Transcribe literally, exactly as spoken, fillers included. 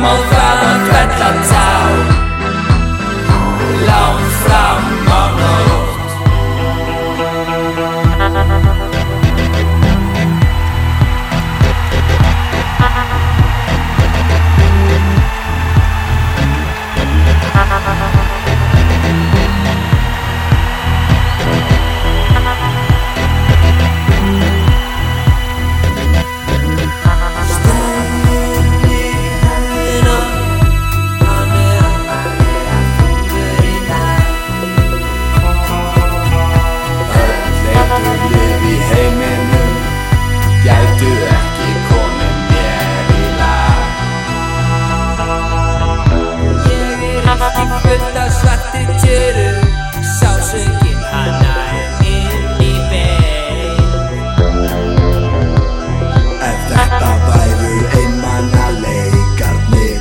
fram á hraðan Tröllatá, langt fram á nótt. Gætu ekki komið mér í lag. Ég er ekki fullt af svarti tjöru.